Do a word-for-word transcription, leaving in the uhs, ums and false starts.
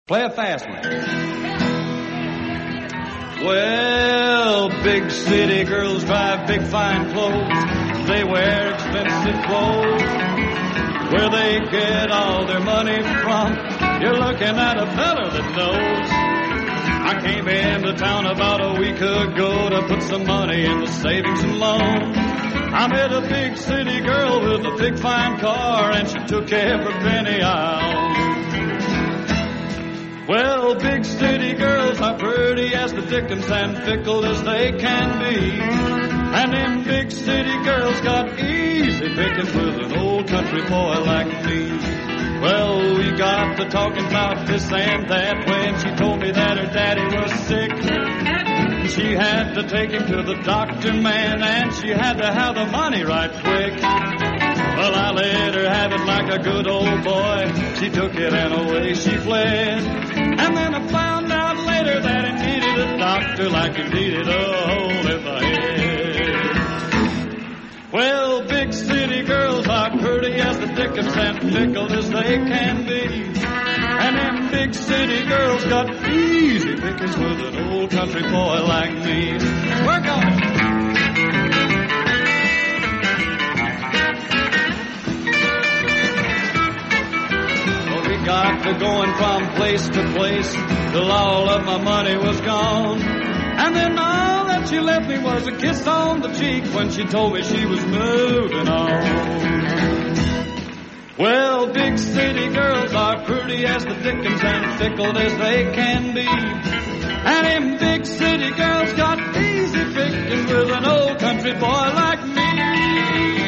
Play a fast one. Well, big city girls drive big fine clothes. They wear expensive clothes. Where they get all their money from, you're looking at a fella that knows. I came into town about a week ago to put some money into savings and loans. I met a big city girl with a big fine car, and she took every penny I owned. Well, big city girls are pretty as the dickens and fickle as they can be. And them big city girls got easy pickings with an old country boy like me. Well, we got to talking about this and that when she told me that her daddy was sick. She had to take him to the doctor, man, and she had to have the money right quick. Well, I let her have it like a good old boy. She took it and away she fled. And then I found out later that he needed a doctor like he needed a hole in the head. Well, big city girls are pretty as the dickens and fickle as they can be. And them big city girls got easy pickings with an old country boy like me. Work on it. Got to going from place to place till all of my money was gone. And then all that she left me was a kiss on the cheek when she told me she was moving on. Well, big city girls are pretty as the dickens and fickle as they can be. And them big city girls got easy picking with an old country boy like me.